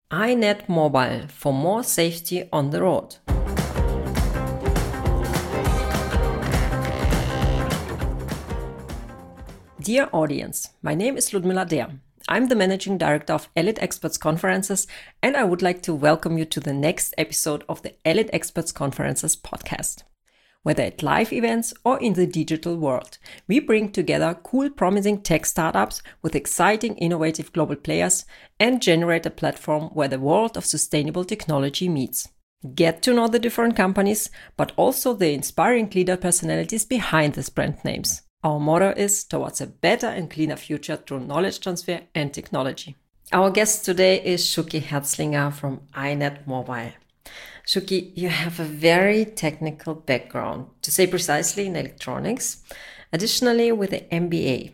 iNet Mobile for more safety on the road. Dear audience, my name is Ludmila Der. I'm the Managing Director of Elite Experts Conferences, and I would like to welcome you to the next episode of the Elite Experts Conferences podcast. Whether at live events or in the digital world, we bring together cool, promising tech startups with exciting, innovative global players and generate a platform where the world of sustainable technology meets. Get to know the different companies, but also the inspiring leader personalities behind these brand names. Our motto is towards a better and cleaner future through knowledge transfer and technology. Our guest today is Shuki Herzlinger from iNet Mobile. Shuki, you have a very technical background, to say precisely in electronics, additionally with an MBA.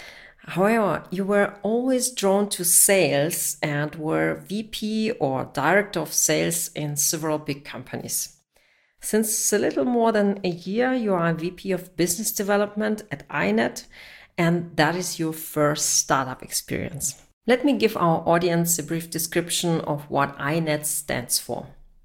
However, you were always drawn to sales and were VP or Director of Sales in several big companies. Since a little more than a year, you are a VP of Business Development at iNet, and that is your first startup experience. Let me give our audience a brief description of what iNet stands for.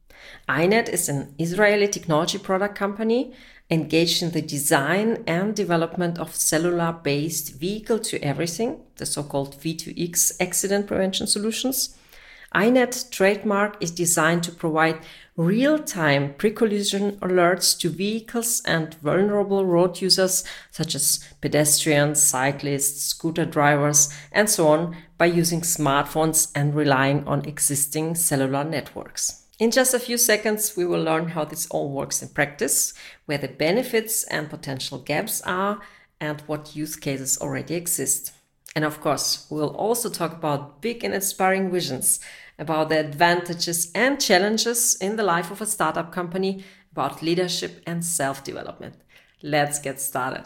iNet is an Israeli technology product company engaged in the design and development of cellular-based vehicle-to-everything, the so-called V2X accident prevention solutions. iNet trademark is designed to provide real-time pre-collision alerts to vehicles and vulnerable road users such as pedestrians, cyclists, scooter drivers, and so on by using smartphones and relying on existing cellular networks. In just a few seconds, we will learn how this all works in practice, where the benefits and potential gaps are, and what use cases already exist. And of course, we'll also talk about big and inspiring visions, about the advantages and challenges in the life of a startup company, about leadership and self-development. Let's get started.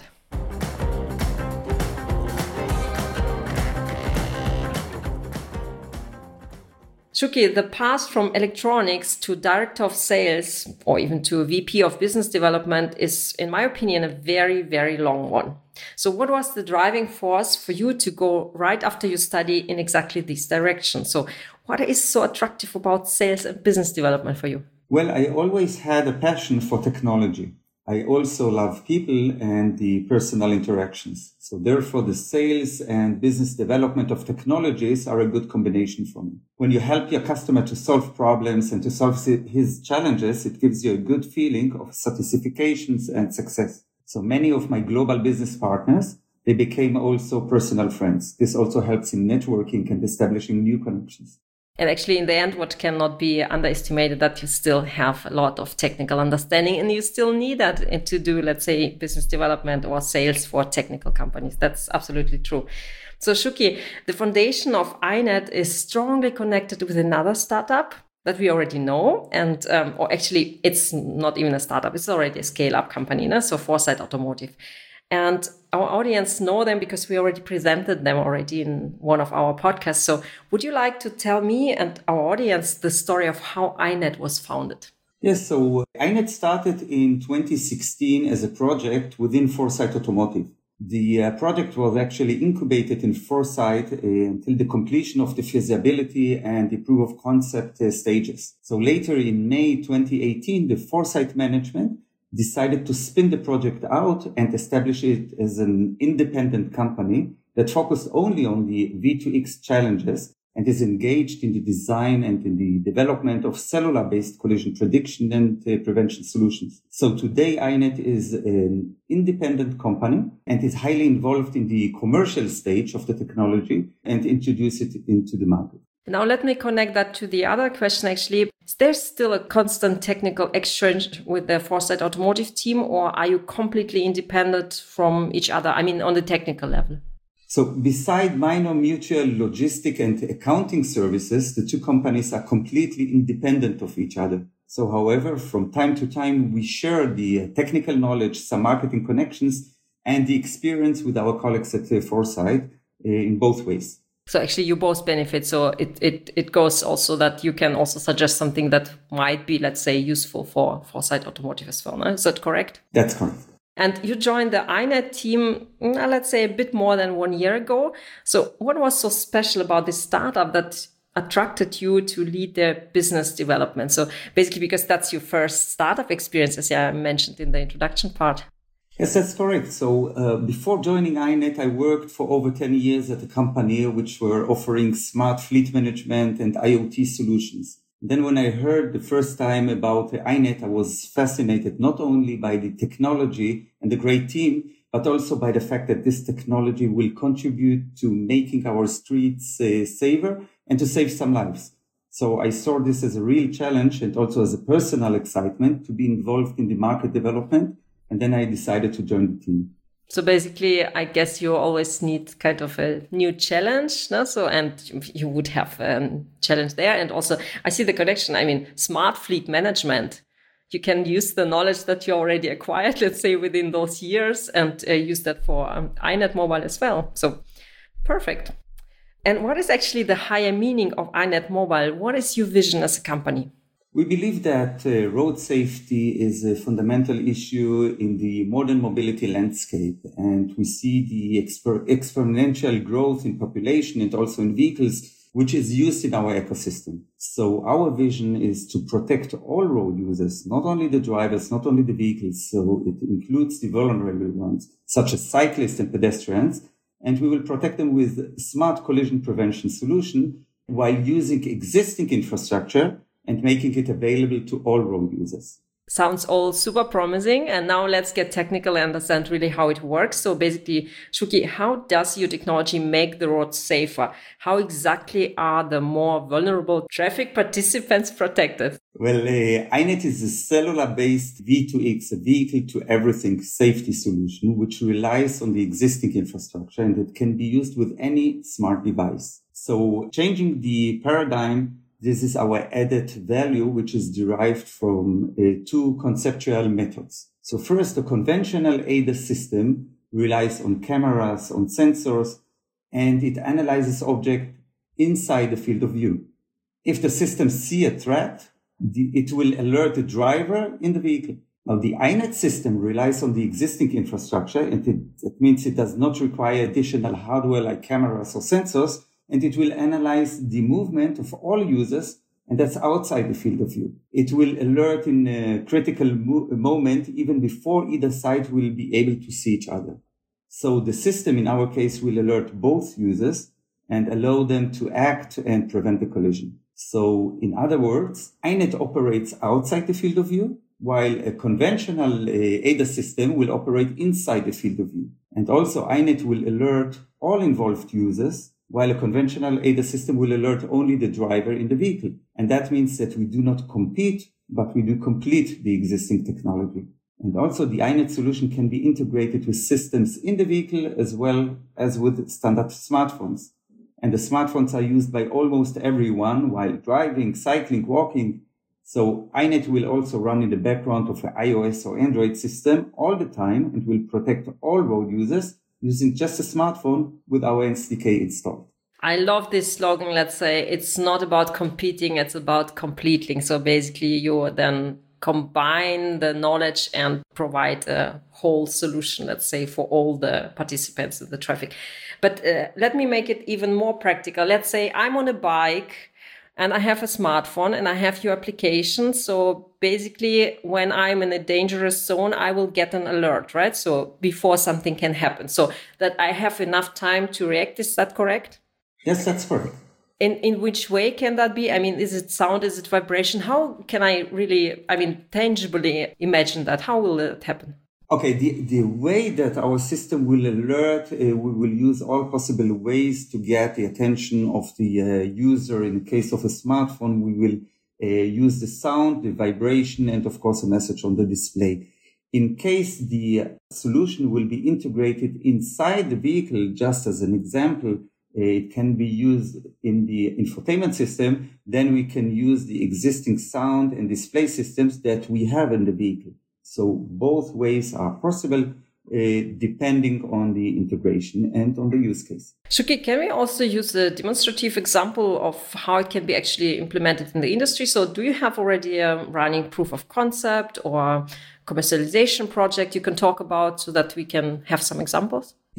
Shuki, the path from electronics to Director of Sales or even to a VP of Business Development is, in my opinion, a very, very long one. So what was the driving force for you to go right after you study in exactly this direction? So what is so attractive about sales and business development for you? Well, I always had a passion for technology. I also love people and the personal interactions. So therefore, the sales and business development of technologies are a good combination for me. When you help your customer to solve problems and to solve his challenges, it gives you a good feeling of satisfactions and success. So many of my global business partners, they became also personal friends. This also helps in networking and establishing new connections. And actually, in the end, what cannot be underestimated, that you still have a lot of technical understanding and you still need that to do, let's say, business development or sales for technical companies. That's absolutely true. So Shuki, the foundation of iNet is strongly connected with another startup that we already know. And, or actually, it's not even a startup. It's already a scale-up company, so Foresight Automotive. And our audience know them because we already presented them already in one of our podcasts. So would you like to tell me and our audience the story of how iNet was founded? Yes, so iNet started in 2016 as a project within Foresight Automotive. The project was actually incubated in Foresight until the completion of the feasibility and the proof of concept stages. So later in May 2018, the Foresight management decided to spin the project out and establish it as an independent company that focused only on the V2X challenges and is engaged in the design and in the development of cellular-based collision prediction and prevention solutions. So today, iNet is an independent company and is highly involved in the commercial stage of the technology and introduce it into the market. Now let me connect that to the other question actually. Is there still a constant technical exchange with the Foresight Automotive team, or are you completely independent from each other? I mean, on the technical level. So beside minor mutual logistic and accounting services, the two companies are completely independent of each other. So however, from time to time, we share the technical knowledge, some marketing connections, and the experience with our colleagues at Foresight in both ways. So actually you both benefit. So it goes also that you can also suggest something that might be, let's say, useful for Foresight Automotive as well. No? Is that correct? That's correct. And you joined the iNet team, let's say, a bit more than 1 year ago. So what was so special about this startup that attracted you to lead the business development? So basically, because that's your first startup experience, as I mentioned in the introduction part. Yes, that's correct. So before joining iNet, I worked for over 10 years at a company which were offering smart fleet management and IoT solutions. Then when I heard the first time about iNet, I was fascinated not only by the technology and the great team, but also by the fact that this technology will contribute to making our streets safer and to save some lives. So I saw this as a real challenge and also as a personal excitement to be involved in the market development. And then I decided to join the team. So basically, I guess you always need kind of a new challenge, no? So, and you would have a challenge there. And also, I see the connection. I mean, smart fleet management. You can use the knowledge that you already acquired, let's say, within those years and use that for iNet Mobile as well. So perfect. And what is actually the higher meaning of iNet Mobile? What is your vision as a company? We believe that road safety is a fundamental issue in the modern mobility landscape, and we see the exponential growth in population and also in vehicles, which is used in our ecosystem. So our vision is to protect all road users, not only the drivers, not only the vehicles. So it includes the vulnerable ones, such as cyclists and pedestrians, and we will protect them with smart collision prevention solution while using existing infrastructure and making it available to all road users. Sounds all super promising. And now let's get technical and understand really how it works. So basically, Shuki, how does your technology make the roads safer? How exactly are the more vulnerable traffic participants protected? Well, iNet is a cellular-based V2X, a vehicle-to-everything safety solution, which relies on the existing infrastructure and it can be used with any smart device. So changing the paradigm, this is our added value, which is derived from two conceptual methods. So first, the conventional ADAS system relies on cameras, on sensors, and it analyzes objects inside the field of view. If the system sees a threat, it will alert the driver in the vehicle. Now, the iNet system relies on the existing infrastructure, and that means it does not require additional hardware like cameras or sensors, and it will analyze the movement of all users, and that's outside the field of view. It will alert in a critical moment, even before either side will be able to see each other. So the system, in our case, will alert both users and allow them to act and prevent the collision. So in other words, iNet operates outside the field of view, while a conventional ADAS system will operate inside the field of view. And also iNet will alert all involved users, while a conventional ADAS system will alert only the driver in the vehicle. And that means that we do not compete, but we do complete the existing technology. And also the iNet solution can be integrated with systems in the vehicle as well as with standard smartphones. And the smartphones are used by almost everyone while driving, cycling, walking. So iNet will also run in the background of an iOS or Android system all the time and will protect all road users using just a smartphone with our SDK installed. I love this slogan. Let's say it's not about competing, it's about completing. So basically you then combine the knowledge and provide a whole solution, let's say, for all the participants in the traffic. But let me make it even more practical. Let's say I'm on a bike and I have a smartphone and I have your application. So basically, when I'm in a dangerous zone, I will get an alert, right? So before something can happen, so that I have enough time to react. Is that correct? Yes, that's correct. In which way can that be? I mean, is it sound? Is it vibration? How can I really, tangibly imagine that? How will it happen? Okay, the way that our system will alert, we will use all possible ways to get the attention of the user. In the case of a smartphone, we will use the sound, the vibration, and of course a message on the display. In case the solution will be integrated inside the vehicle, just as an example, it can be used in the infotainment system, then we can use the existing sound and display systems that we have in the vehicle. So both ways are possible, depending on the integration and on the use case. Shuki, can we also use a demonstrative example of how it can be actually implemented in the industry? So do you have already a running proof of concept or commercialization project you can talk about so that we can have some examples?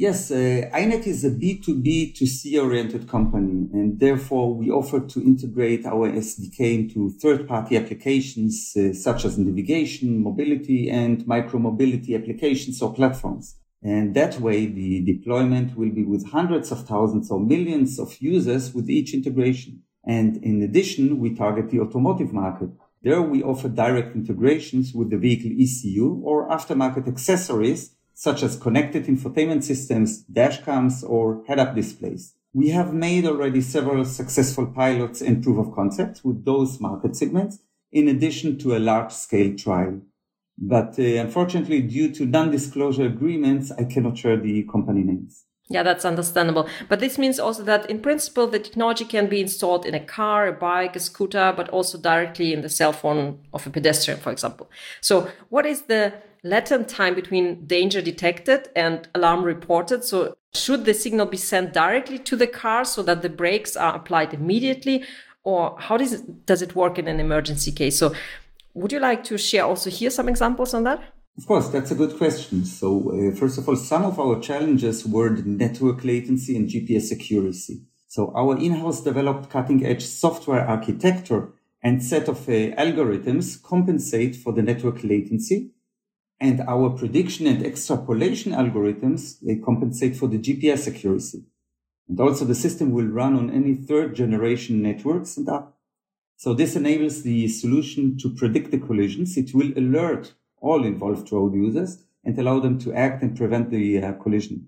Yes, iNet is a B2B to C oriented company, and therefore we offer to integrate our SDK into third-party applications such as navigation, mobility, and micro-mobility applications or platforms. And that way, the deployment will be with hundreds of thousands or millions of users with each integration. And in addition, we target the automotive market. There we offer direct integrations with the vehicle ECU or aftermarket accessories such as connected infotainment systems, dashcams, or head-up displays. We have made already several successful pilots and proof of concepts with those market segments, in addition to a large-scale trial. But unfortunately, due to non-disclosure agreements, I cannot share the company names. Yeah, that's understandable. But this means also that in principle, the technology can be installed in a car, a bike, a scooter, but also directly in the cell phone of a pedestrian, for example. So what is the latent time between danger detected and alarm reported? So should the signal be sent directly to the car so that the brakes are applied immediately? Or how does it work in an emergency case? So would you like to share also here some examples on that? Of course, that's a good question. So first of all, some of our challenges were the network latency and GPS accuracy. So our in-house developed cutting-edge software architecture and set of algorithms compensate for the network latency. And our prediction and extrapolation algorithms, they compensate for the GPS accuracy. And also the system will run on any third generation networks and up. So this enables the solution to predict the collisions. It will alert all involved road users and allow them to act and prevent the collision.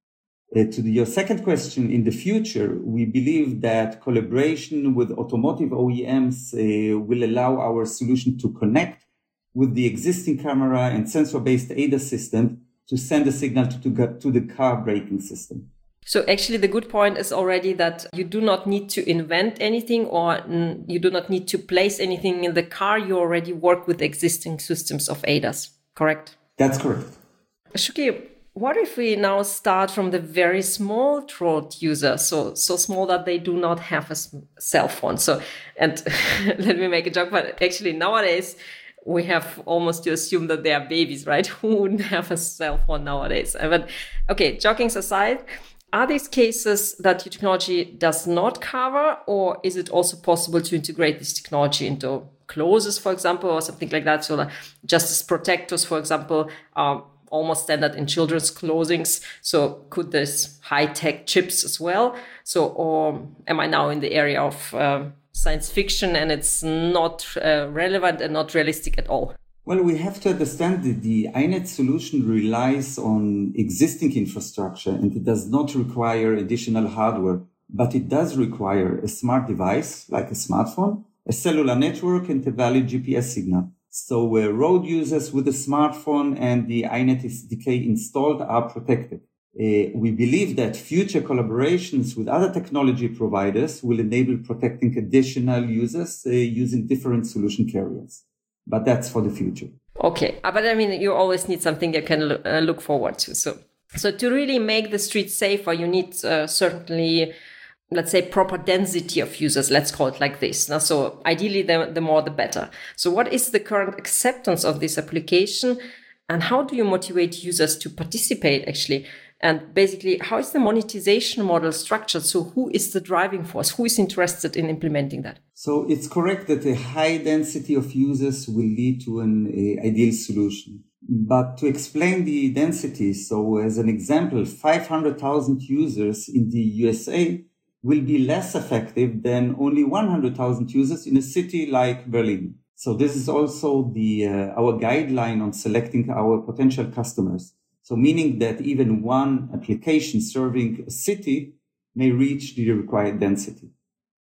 Your second question, in the future, we believe that collaboration with automotive OEMs will allow our solution to connect with the existing camera and sensor-based ADAS system to send a signal to the car braking system. So actually the good point is already that you do not need to invent anything or you do not need to place anything in the car. You already work with existing systems of ADAS, correct? That's correct. Shuki, what if we now start from the very small road user, so small that they do not have a cell phone? And let me make a joke, but actually nowadays we have almost to assume that they are babies, right? Who wouldn't have a cell phone nowadays? But okay, jokings aside, are these cases that your technology does not cover, or is it also possible to integrate this technology into closes, for example, or something like that? So justice protectors, for example, are almost standard in children's closings. So could this high-tech chips as well? So, or am I now in the area of science fiction and it's not relevant and not realistic at all? Well, we have to understand that the iNet solution relies on existing infrastructure and it does not require additional hardware, but it does require a smart device like a smartphone, a cellular network, and a valid GPS signal. So road users with a smartphone and the iNet SDK installed are protected. We believe that future collaborations with other technology providers will enable protecting additional users using different solution carriers. But that's for the future. Okay. But I mean, you always need something you can look forward to. So to really make the streets safer, you need certainly, let's say, proper density of users. Let's call it like this. Now, so ideally, the more, the better. So what is the current acceptance of this application? And how do you motivate users to participate, actually? And basically, how is the monetization model structured? So who is the driving force? Who is interested in implementing that? So it's correct that a high density of users will lead to an ideal solution. But to explain the density, so as an example, 500,000 users in the USA will be less effective than only 100,000 users in a city like Berlin. So this is also our guideline on selecting our potential customers. So meaning that even one application serving a city may reach the required density.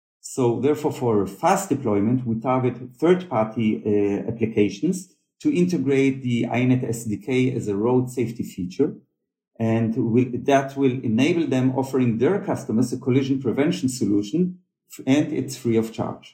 So therefore, for fast deployment, we target third-party applications to integrate the iNet SDK as a road safety feature. And that will enable them offering their customers a collision prevention solution, and it's free of charge.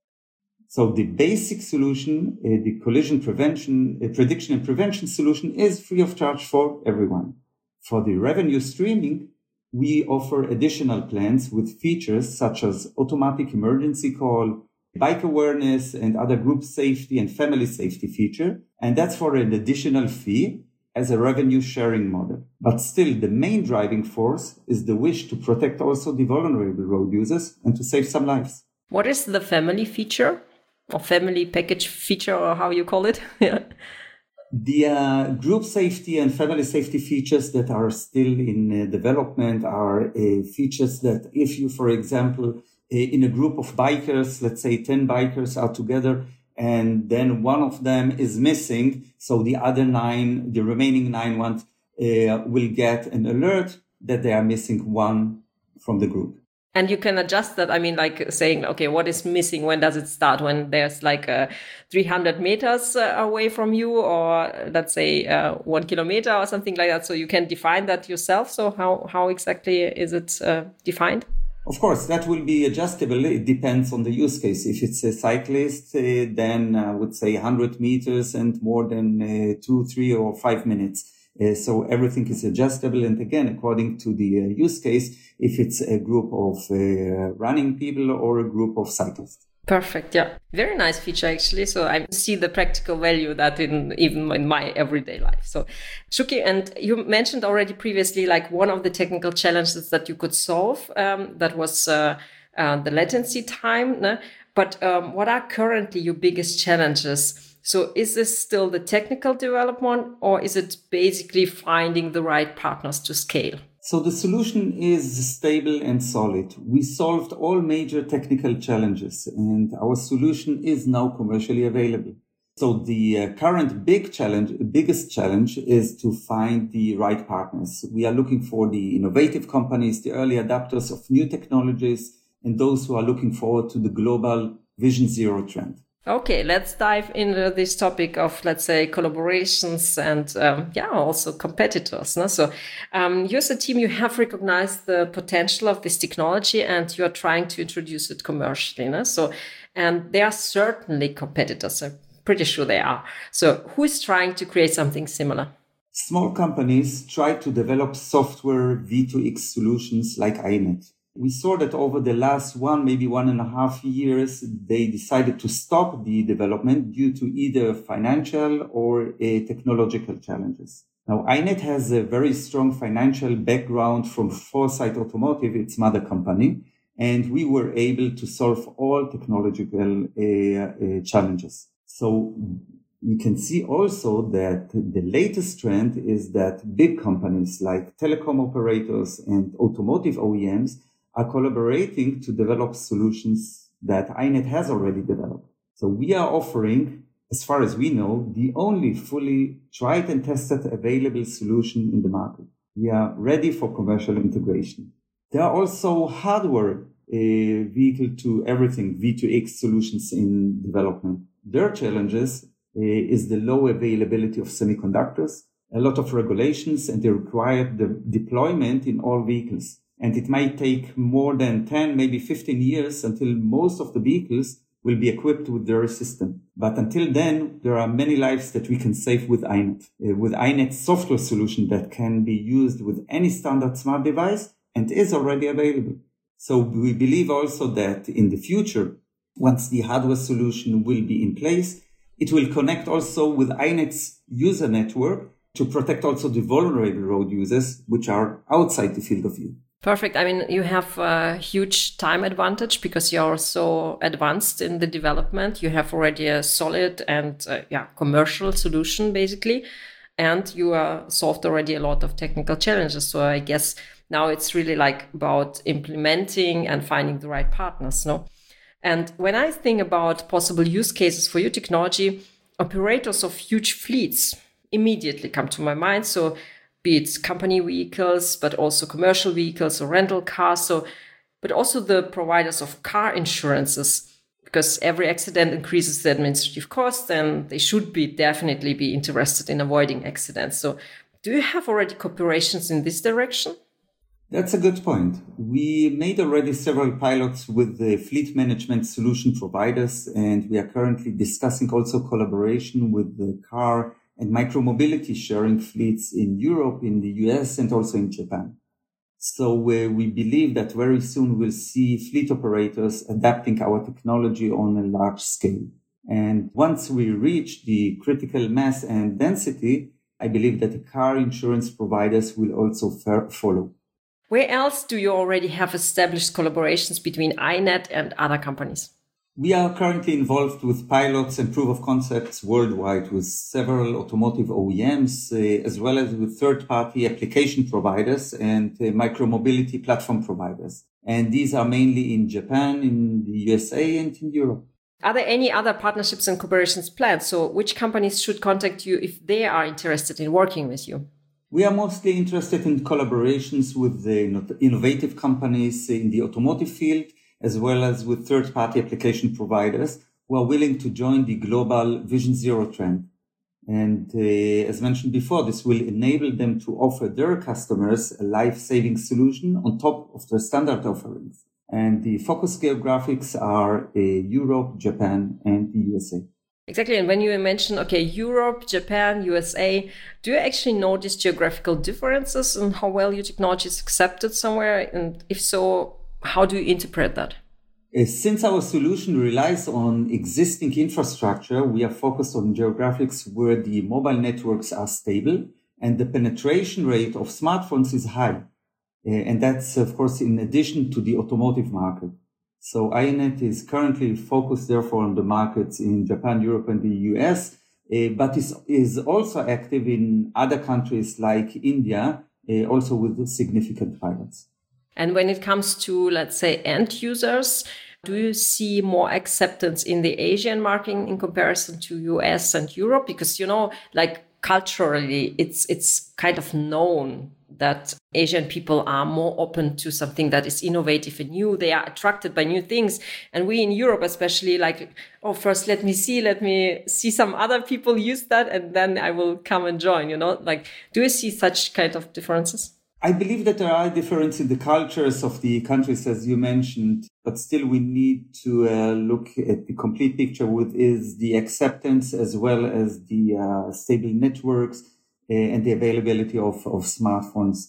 So the basic solution, the collision prevention, prediction and prevention solution is free of charge for everyone. For the revenue streaming, we offer additional plans with features such as automatic emergency call, bike awareness, and other group safety and family safety feature. And that's for an additional fee. as a revenue sharing model. But still, the main driving force is the wish to protect also the vulnerable road users and to save some lives. What is the family feature or family package feature, or how you call it? The group safety and family safety features that are still in development are features that if you, for example, in a group of bikers, let's say 10 bikers are together, and then one of them is missing, so the remaining 9 will get an alert that they are missing one from the group. And you can adjust that. I mean, like saying, okay, what is missing? When does it start? When there's like 300 meters away from you, or let's say 1 kilometer or something like that. So you can define that yourself. So how exactly is it defined? Of course, that will be adjustable. It depends on the use case. If it's a cyclist, then I would say 100 meters and more than 2, 3, or 5 minutes. So everything is adjustable. And again, according to the use case, if it's a group of running people or a group of cyclists. Perfect. Yeah. Very nice feature, actually. So I see the practical value that even in my everyday life. So Shuki, and you mentioned already previously, like one of the technical challenges that you could solve, that was the latency time. No? But what are currently your biggest challenges? So is this still the technical development, or is it basically finding the right partners to scale? So the solution is stable and solid. We solved all major technical challenges, and our solution is now commercially available. So the current biggest challenge is to find the right partners. We are looking for the innovative companies, the early adopters of new technologies, and those who are looking forward to the global Vision Zero trend. Okay, let's dive into this topic of, let's say, collaborations and also competitors. No? So you as a team, you have recognized the potential of this technology and you are trying to introduce it commercially. No? So, and there are certainly competitors. I'm pretty sure they are. So who is trying to create something similar? Small companies try to develop software V2X solutions like iNet. We saw that over the last 1.5 years, they decided to stop the development due to either financial or technological challenges. Now, iNet has a very strong financial background from Foresight Automotive, its mother company, and we were able to solve all technological challenges. So we can see also that the latest trend is that big companies like telecom operators and automotive OEMs are collaborating to develop solutions that iNet has already developed. So we are offering, as far as we know, the only fully tried and tested available solution in the market. We are ready for commercial integration. There are also hardware vehicle to everything V2X solutions in development. Their challenges is the low availability of semiconductors, a lot of regulations, and they require the deployment in all vehicles. And it might take more than 10, maybe 15 years until most of the vehicles will be equipped with their system. But until then, there are many lives that we can save with iNet. With iNet's software solution that can be used with any standard smart device and is already available. So we believe also that in the future, once the hardware solution will be in place, it will connect also with iNet's user network to protect also the vulnerable road users, which are outside the field of view. Perfect. I mean, you have a huge time advantage because you are so advanced in the development. You have already a solid and commercial solution, basically. And you solved already a lot of technical challenges. So I guess now it's really like about implementing and finding the right partners, no? And when I think about possible use cases for your technology, operators of huge fleets immediately come to my mind. So be it company vehicles, but also commercial vehicles or rental cars. But also the providers of car insurances, because every accident increases the administrative cost and they should definitely be interested in avoiding accidents. So do you have already cooperations in this direction? That's a good point. We made already several pilots with the fleet management solution providers, and we are currently discussing also collaboration with the car and micromobility sharing fleets in Europe, in the US, and also in Japan. So we believe that very soon we'll see fleet operators adapting our technology on a large scale. And once we reach the critical mass and density, I believe that the car insurance providers will also follow. Where else do you already have established collaborations between iNet and other companies? We are currently involved with pilots and proof of concepts worldwide with several automotive OEMs, as well as with third-party application providers and micromobility platform providers. And these are mainly in Japan, in the USA, and in Europe. Are there any other partnerships and cooperations planned? So which companies should contact you if they are interested in working with you? We are mostly interested in collaborations with the innovative companies in the automotive field, as well as with third-party application providers who are willing to join the global Vision Zero trend. And as mentioned before, this will enable them to offer their customers a life-saving solution on top of their standard offerings. And the focus geographics are Europe, Japan, and the USA. Exactly. And when you mention, Europe, Japan, USA, do you actually notice geographical differences in how well your technology is accepted somewhere? And if so, how do you interpret that? Since our solution relies on existing infrastructure, we are focused on geographics where the mobile networks are stable and the penetration rate of smartphones is high. And that's, of course, in addition to the automotive market. So iNet is currently focused, therefore, on the markets in Japan, Europe, and the US, but is also active in other countries like India, also with significant pilots. And when it comes to, let's say, end users, do you see more acceptance in the Asian market in comparison to US and Europe? Because, culturally, it's kind of known that Asian people are more open to something that is innovative and new. They are attracted by new things. And we in Europe, especially, first let me see some other people use that, and then I will come and join, do you see such kind of differences? I believe that there are differences in the cultures of the countries, as you mentioned, but still we need to look at the complete picture is the acceptance as well as the stable networks and the availability of smartphones.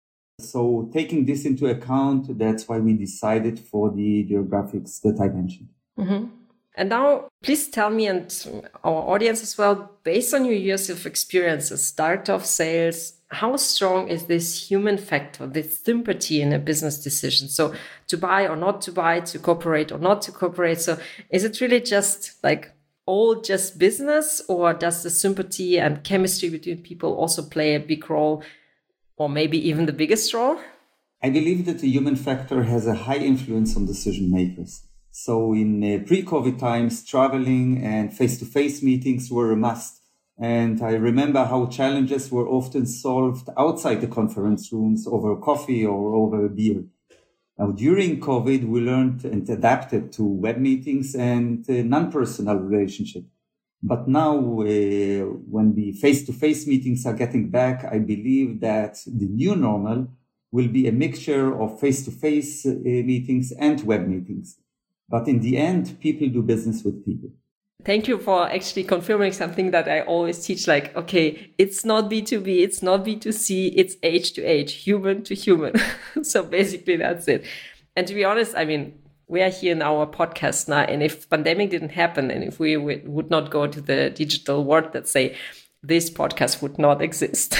So taking this into account, that's why we decided for the geographics that I mentioned. Mm-hmm. And now, please tell me and our audience as well, based on your years of experiences, start of sales, how strong is this human factor, this sympathy in a business decision? So to buy or not to buy, to cooperate or not to cooperate. So is it really just just business, or does the sympathy and chemistry between people also play a big role, or maybe even the biggest role? I believe that the human factor has a high influence on decision makers. So in pre-COVID times, traveling and face-to-face meetings were a must. And I remember how challenges were often solved outside the conference rooms over coffee or over a beer. Now, during COVID, we learned and adapted to web meetings and non-personal relationship. But now, when the face-to-face meetings are getting back, I believe that the new normal will be a mixture of face-to-face meetings and web meetings. But in the end, people do business with people. Thank you for actually confirming something that I always teach, it's not B2B, it's not B2C, it's age to age, human to human. So basically that's it. And to be honest, we are here in our podcast now, and if pandemic didn't happen, and if we would not go to the digital world, let's say, this podcast would not exist.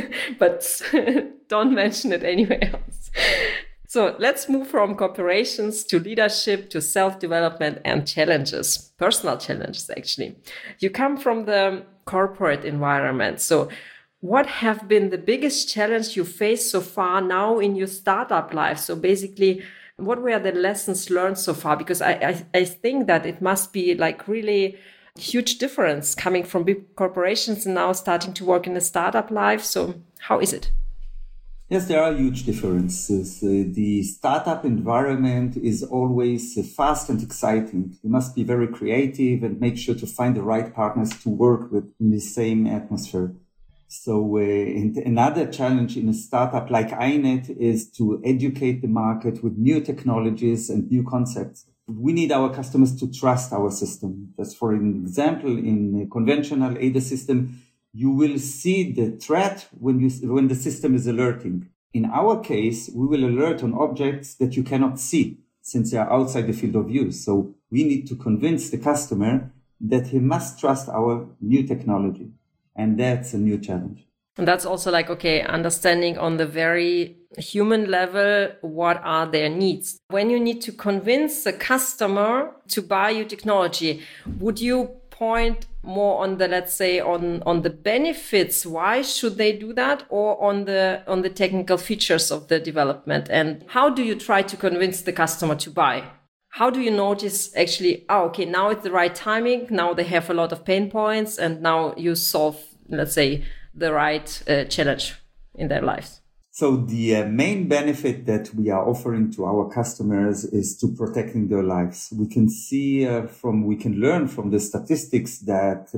But don't mention it anywhere else. So let's move from corporations to leadership, to self-development and challenges, personal challenges, actually. You come from the corporate environment. So what have been the biggest challenge you faced so far now in your startup life? So basically, what were the lessons learned so far? Because I think that it must be really huge difference coming from big corporations and now starting to work in a startup life. So how is it? Yes, there are huge differences. The startup environment is always fast and exciting. You must be very creative and make sure to find the right partners to work with in the same atmosphere. So another challenge in a startup like iNet is to educate the market with new technologies and new concepts. We need our customers to trust our system. Just for an example, in a conventional ADAS system, you will see the threat when the system is alerting. In our case, we will alert on objects that you cannot see since they are outside the field of view. So we need to convince the customer that he must trust our new technology. And that's a new challenge. And that's also like, okay, understanding on the very human level, what are their needs? When you need to convince the customer to buy your technology, would you point more on the, let's say, on the benefits? Why should they do that? Or on the technical features of the development? And how do you try to convince the customer to buy? How do you notice actually, okay, now it's the right timing. Now they have a lot of pain points and now you solve, let's say, the right challenge in their lives. So the main benefit that we are offering to our customers is to protecting their lives. We can see we can learn from the statistics that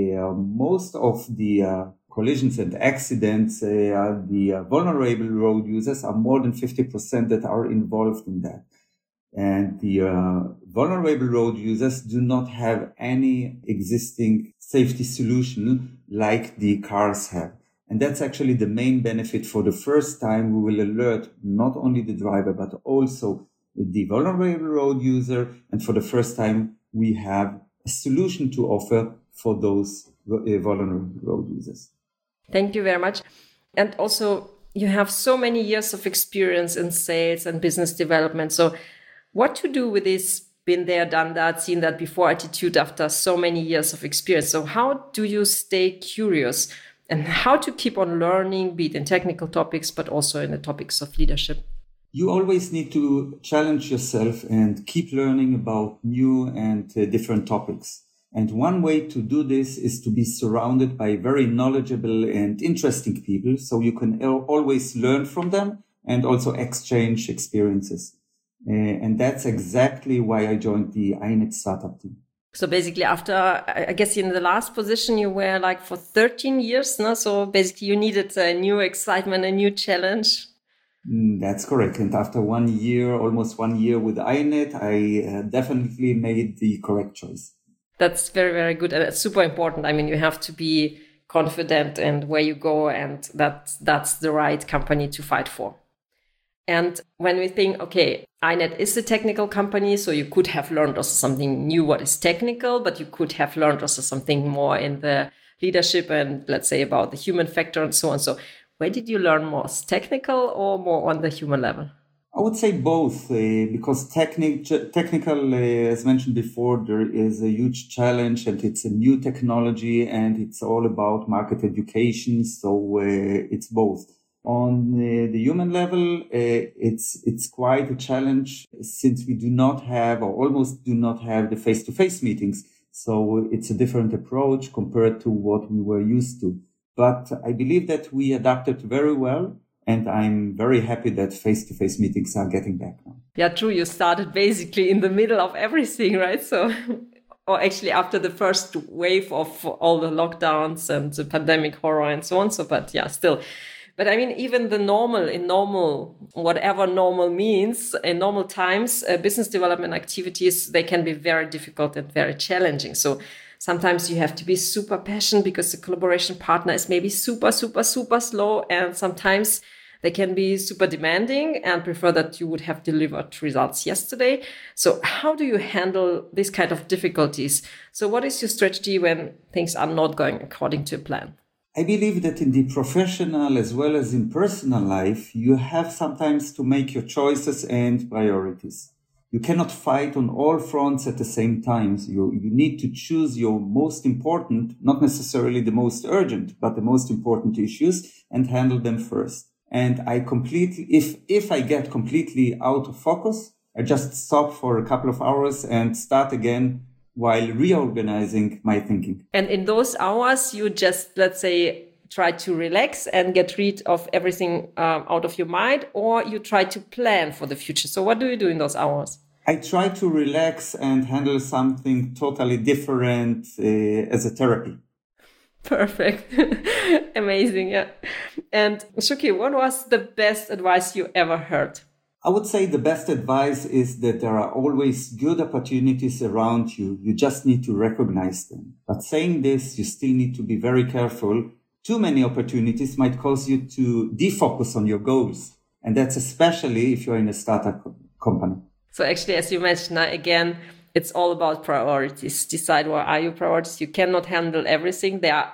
most of the collisions and accidents, the vulnerable road users are more than 50% that are involved in that. And the vulnerable road users do not have any existing safety solution like the cars have. And that's actually the main benefit. For the first time, we will alert not only the driver, but also the vulnerable road user. And for the first time, we have a solution to offer for those vulnerable road users. Thank you very much. And also, you have so many years of experience in sales and business development. So what to do with this been there, done that, seen that before attitude after so many years of experience? So how do you stay curious and how to keep on learning, be it in technical topics, but also in the topics of leadership? You always need to challenge yourself and keep learning about new and different topics. And one way to do this is to be surrounded by very knowledgeable and interesting people, so you can always learn from them and also exchange experiences. And that's exactly why I joined the iNet startup team. So basically after, I guess in the last position, you were like for 13 years, no? So basically you needed a new excitement, a new challenge. That's correct. And after 1 year, almost 1 year with iNet, I definitely made the correct choice. That's very, very good. And it's super important. I mean, you have to be confident in where you go, and that's the right company to fight for. And when we think, okay, iNet is a technical company, so you could have learned also something new what is technical, but you could have learned also something more in the leadership and let's say about the human factor and so on. So where did you learn most, technical or more on the human level? I would say both, because technical, as mentioned before, there is a huge challenge and it's a new technology and it's all about market education. So it's both. On the human level, it's quite a challenge since we do not have or almost do not have the face-to-face meetings. So it's a different approach compared to what we were used to. But I believe that we adapted very well. And I'm very happy that face-to-face meetings are getting back now. Yeah, true. You started basically in the middle of everything, right? So, or actually after the first wave of all the lockdowns and the pandemic horror and so on. So, but yeah, still. But I mean, even whatever normal means, in normal times, business development activities, they can be very difficult and very challenging. So sometimes you have to be super passionate because the collaboration partner is maybe super, super, super slow. And sometimes they can be super demanding and prefer that you would have delivered results yesterday. So how do you handle this kind of difficulties? So what is your strategy when things are not going according to plan? I believe that in the professional as well as in personal life, you have sometimes to make your choices and priorities. You cannot fight on all fronts at the same time. So you need to choose your most important, not necessarily the most urgent, but the most important issues and handle them first. And if I get completely out of focus, I just stop for a couple of hours and start again while reorganizing my thinking. And in those hours, you just, let's say, try to relax and get rid of everything out of your mind, or you try to plan for the future. So what do you do in those hours? I try to relax and handle something totally different as a therapy. Perfect. Amazing. Yeah. And Shuki, what was the best advice you ever heard? I would say the best advice is that there are always good opportunities around you. You just need to recognize them. But saying this, you still need to be very careful. Too many opportunities might cause you to defocus on your goals. And that's especially if you're in a startup company. So actually, as you mentioned, again, it's all about priorities. Decide what are your priorities. You cannot handle everything. There are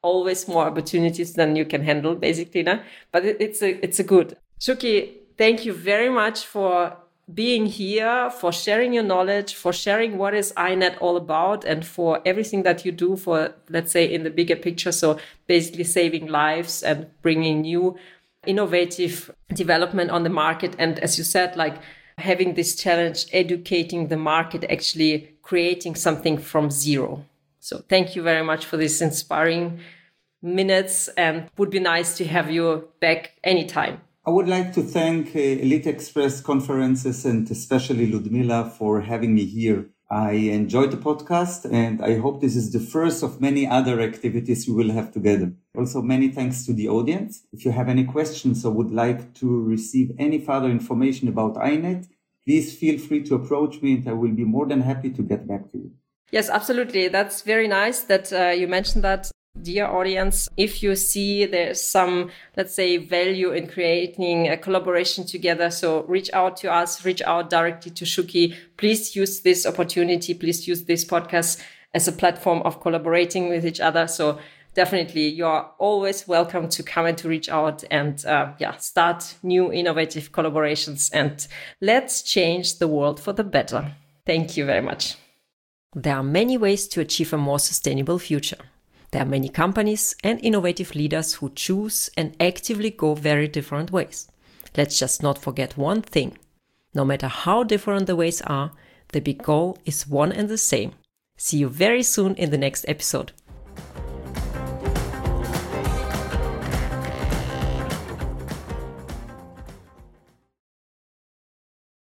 always more opportunities than you can handle, basically. No? But it's a good. Shuki, thank you very much for being here, for sharing your knowledge, for sharing what is INET all about, and for everything that you do for, let's say, in the bigger picture. So basically saving lives and bringing new innovative development on the market. And as you said, like having this challenge, educating the market, actually creating something from zero. So thank you very much for this inspiring minutes, and would be nice to have you back anytime. I would like to thank Elite Express Conferences and especially Ludmila for having me here. I enjoyed the podcast and I hope this is the first of many other activities we will have together. Also, many thanks to the audience. If you have any questions or would like to receive any further information about INET, please feel free to approach me and I will be more than happy to get back to you. Yes, absolutely. That's very nice that you mentioned that. Dear audience, if you see there's some, let's say, value in creating a collaboration together, so reach out to us, reach out directly to Shuki. Please use this opportunity. Please use this podcast as a platform of collaborating with each other. So definitely you're always welcome to come and to reach out and start new innovative collaborations, and let's change the world for the better. Thank you very much. There are many ways to achieve a more sustainable future. There are many companies and innovative leaders who choose and actively go very different ways. Let's just not forget one thing. No matter how different the ways are, the big goal is one and the same. See you very soon in the next episode.